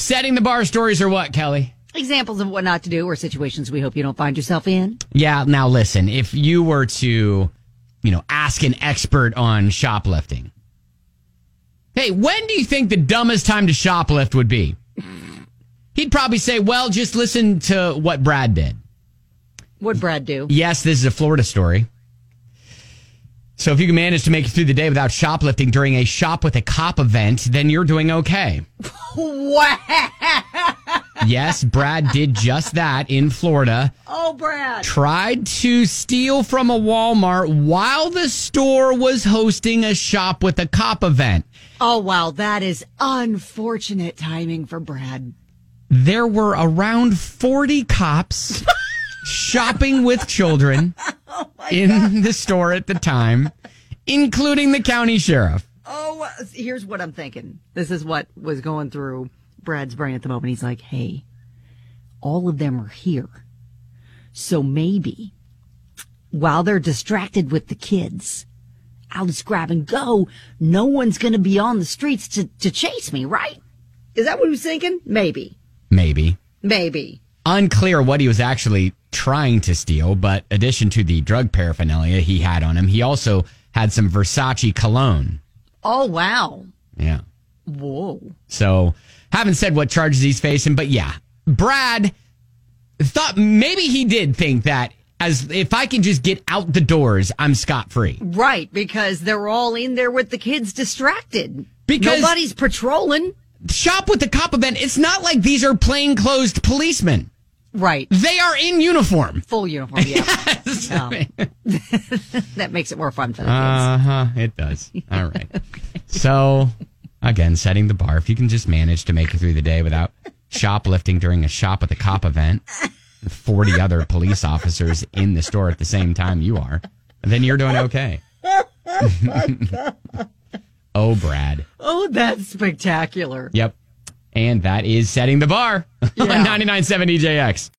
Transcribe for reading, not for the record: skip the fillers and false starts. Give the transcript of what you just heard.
setting the bar stories or what, Kelly? Examples of what not to do or situations we hope you don't find yourself in. Yeah, now listen, if you were to, ask an expert on shoplifting, hey, when do you think the dumbest time to shoplift would be? He'd probably say, well, just listen to what Brad did. What'd Brad do? Yes, this is a Florida story. So if you can manage to make it through the day without shoplifting during a Shop with a Cop event, then you're doing okay. Wow. Yes, Brad did just that in Florida. Oh, Brad. Tried to steal from a Walmart while the store was hosting a Shop with a Cop event. Oh, wow. That is unfortunate timing for Brad. There were around 40 cops shopping with children in the store at the time, including the county sheriff. Oh, here's what I'm thinking. This is what was going through Brad's brain at the moment. He's like, hey, all of them are here. So maybe while they're distracted with the kids, I'll just grab and go. No one's going to be on the streets to chase me, right? Is that what he was thinking? Maybe. Unclear what he was actually trying to steal, but addition to the drug paraphernalia he had on him, he also had some Versace cologne. Oh, wow. Yeah. Whoa. So, haven't said what charges he's facing, but yeah. Brad thought maybe he did think that as if I can just get out the doors, I'm scot-free. Right, because they're all in there with the kids distracted. Because nobody's patrolling. Shop with the Cop event, it's not like these are plainclothes policemen. Right. They are in uniform. Full uniform, yeah. Yes. That makes it more fun for the kids. Uh-huh, it does. All right. So, again, setting the bar. If you can just manage to make it through the day without shoplifting during a Shop with a Cop event, 40 other police officers in the store at the same time you are, then you're doing okay. Oh, Brad. Oh, that's spectacular. Yep. And that is setting the bar on 99.7 EJX.